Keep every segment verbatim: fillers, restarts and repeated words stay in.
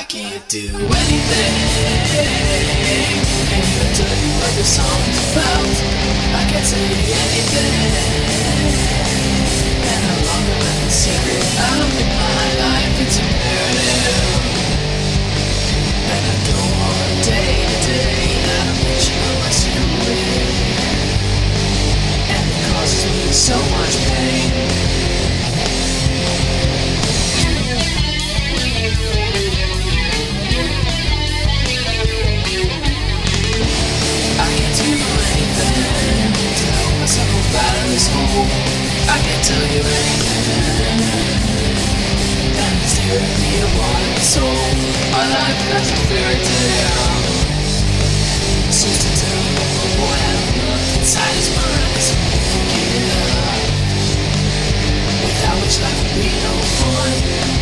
I can't do anything. Can't even tell you what the song's about. I can't say anything. And no longer let the secret out of my life. It's imperative. And I go on day to day, not a mention of my secret way. And it causes me so much pain. I can't tell you anything. And it's tearing me apart in my soul. My life is a fairy tale. Seems to tell me the boy I don't look inside his mind is forgive. Without which life would be no fun.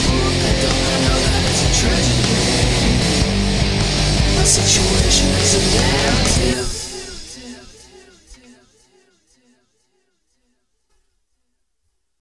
Situation is a